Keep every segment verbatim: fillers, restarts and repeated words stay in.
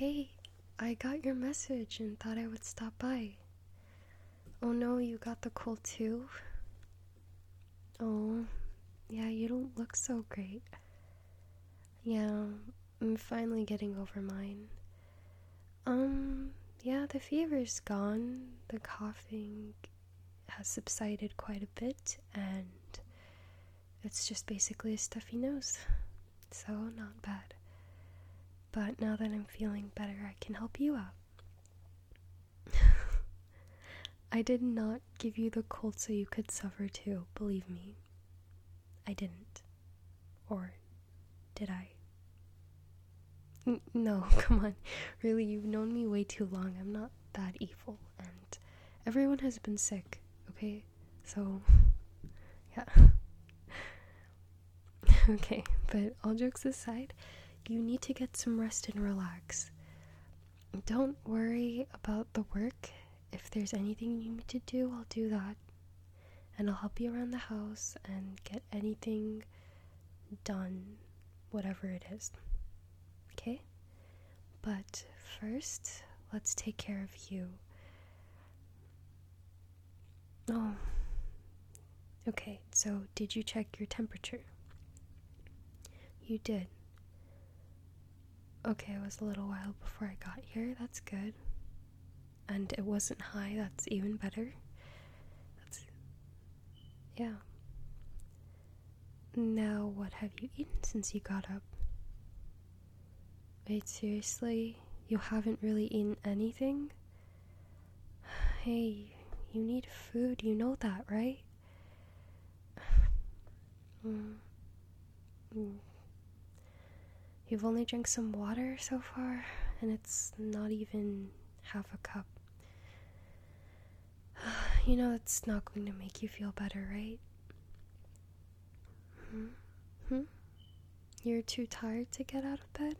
Hey, I got your message and thought I would stop by. Oh no, you got the cold too? Oh, yeah, you don't look so great. Yeah, I'm finally getting over mine. Um, yeah, the fever's gone. The coughing has subsided quite a bit, and it's just basically a stuffy nose. So, not bad. But now that I'm feeling better, I can help you out. I did not give you the cold so you could suffer too, believe me. I didn't. Or did I? N- no, come on. Really, you've known me way too long. I'm not that evil, and everyone has been sick, okay? So, yeah. Okay, but all jokes aside, you need to get some rest and relax. Don't worry about the work. If there's anything you need to do, I'll do that. And I'll help you around the house and get anything done, whatever it is. Okay? But first, let's take care of you. Oh. Okay, so did you check your temperature? You did. Okay, it was a little while before I got here. That's good. And it wasn't high. That's even better. That's... Yeah. Now, what have you eaten since you got up? Wait, seriously? You haven't really eaten anything? Hey, you need food. You know that, right? mm. Mm. You've only drank some water so far, and it's not even half a cup. You know it's not going to make you feel better, right? Hmm? Hmm? You're too tired to get out of bed?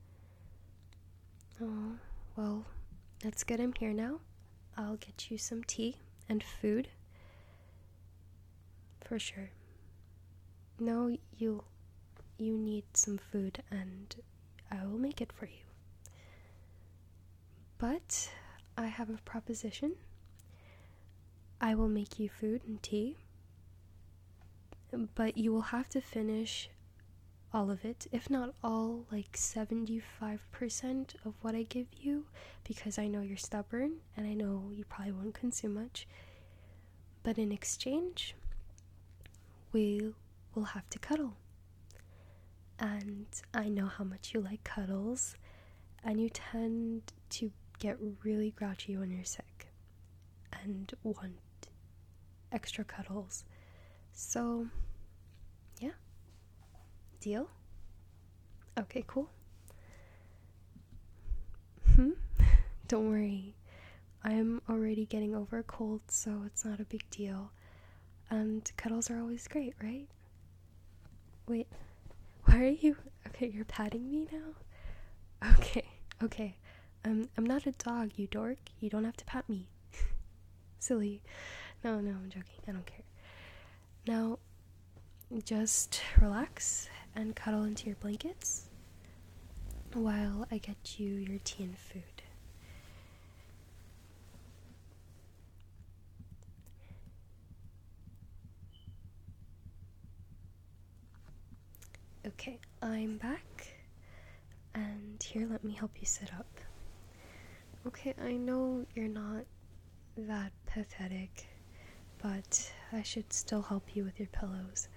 Oh, well, that's good I'm here now. I'll get you some tea and food. For sure. No, you you need some food and I will make it for you. But I have a proposition. I will make you food and tea, but you will have to finish all of it, if not all, like seventy-five percent of what I give you, because I know you're stubborn and I know you probably won't consume much. But in exchange, we will have to cuddle. And I know how much you like cuddles, and you tend to get really grouchy when you're sick and want extra cuddles. So, yeah. Deal? Okay, cool. Hmm? Don't worry. I'm already getting over a cold, so it's not a big deal. And cuddles are always great, right? Wait, why are you... Okay, you're patting me now? Okay, okay. Um, I'm not a dog, you dork. You don't have to pat me. Silly. No, no, I'm joking. I don't care. Now, just relax and cuddle into your blankets while I get you your tea and food. Okay, I'm back, and here, let me help you sit up. Okay, I know you're not that pathetic, but I should still help you with your pillows.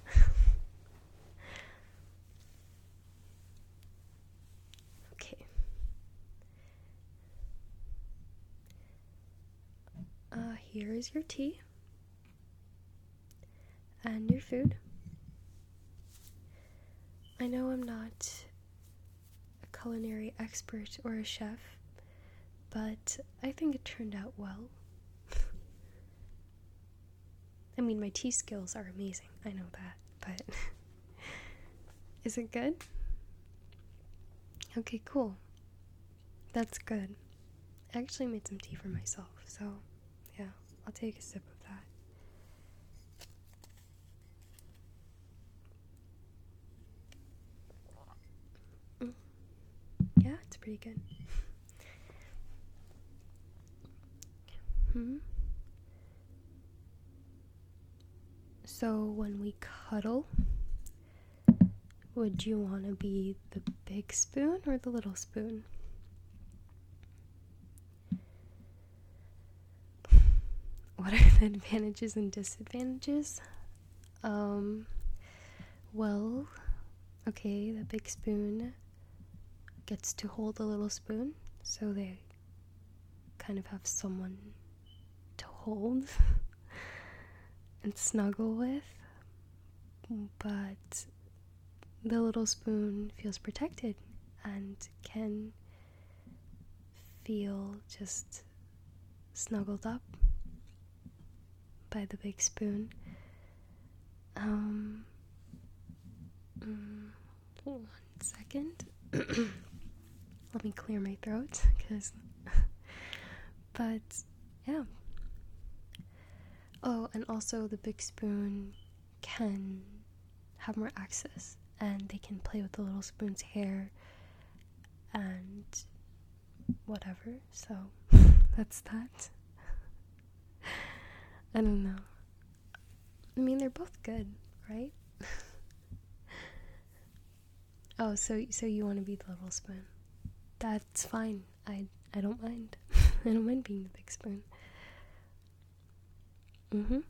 Okay. Uh, here is your tea and your food. I know I'm not a culinary expert or a chef, but I think it turned out well. I mean, my tea skills are amazing, I know that, but is it good? Okay, cool. That's good. I actually made some tea for myself, so yeah, I'll take a sip of that. Mm. Yeah, it's pretty good. Hmm? So when we cuddle, would you want to be the big spoon or the little spoon? What are the advantages and disadvantages? Um, well, okay, the big spoon gets to hold the little spoon, so they kind of have someone to hold and snuggle with, but the little spoon feels protected and can feel just snuggled up by the big spoon. Um, mm, one second. Let me clear my throat, because, but, yeah. Oh, and also the big spoon can have more access, and they can play with the little spoon's hair and whatever, so that's that. I don't know. I mean, they're both good, right? Oh, so so you want to be the little spoon? That's fine. I I don't mind. I don't mind being the big spoon. Mhm.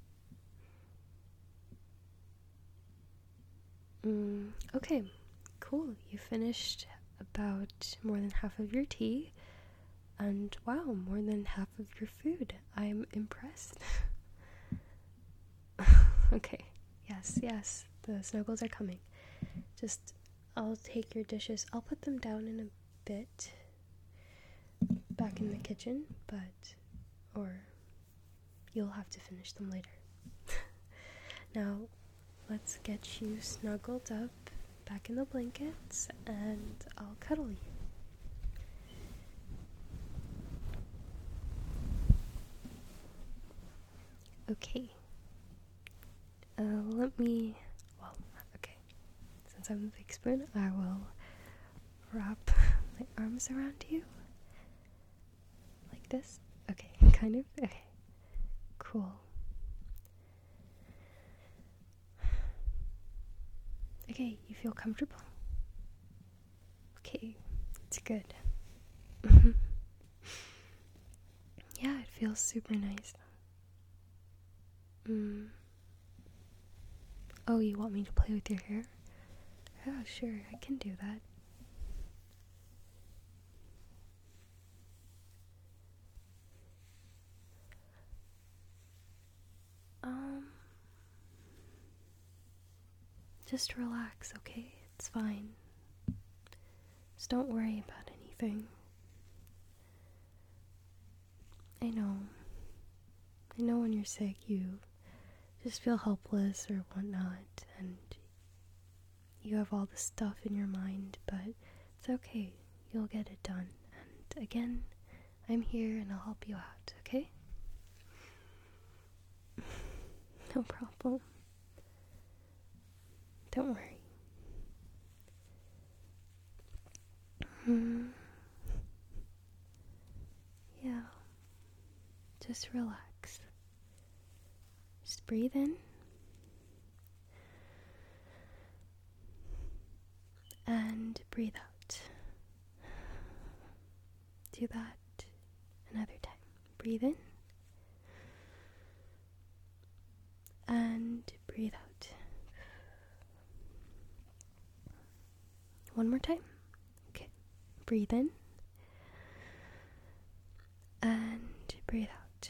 Mm, okay. Cool. You finished about more than half of your tea, and wow, more than half of your food. I'm impressed. Okay. Yes, yes. The snuggles are coming. Just, I'll take your dishes. I'll put them down in a bit back in the kitchen, but, or you'll have to finish them later. Now, let's get you snuggled up back in the blankets, and I'll cuddle you. Okay. Uh, let me, well, okay. Since I'm the big spoon, I will wrap my arms around you. Like this? Okay, kind of? Okay. Cool. Okay, you feel comfortable? Okay, it's good. Yeah, it feels super nice. Mm. Oh, you want me to play with your hair? Yeah, sure, I can do that. Um, just relax, okay? It's fine. Just don't worry about anything. I know. I know when you're sick, you just feel helpless or whatnot, and you have all this stuff in your mind, but it's okay. You'll get it done. And again, I'm here and I'll help you out, okay? No problem. Don't worry. Hmm. Yeah. Just relax. Just breathe in. And breathe out. Do that another time. Breathe in. And breathe out. One more time. Okay. Breathe in. And breathe out.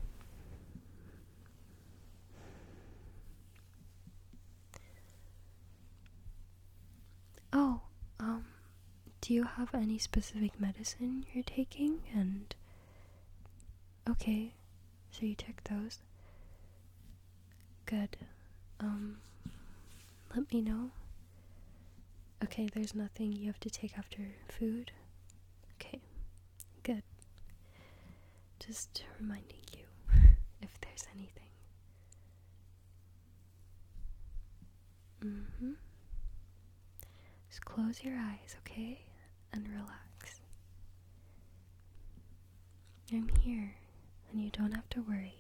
Oh, um, do you have any specific medicine you're taking? And, okay, so you took those. Good. Um, let me know. Okay, there's nothing you have to take after food? Okay, good. Just reminding you if there's anything. Mm-hmm. Just close your eyes, okay? And relax. I'm here, and you don't have to worry.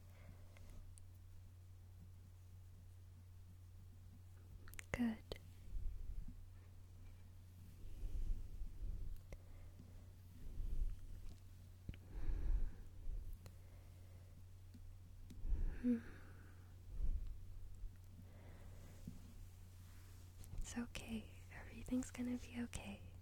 Good. Hmm. It's okay. Everything's gonna be okay.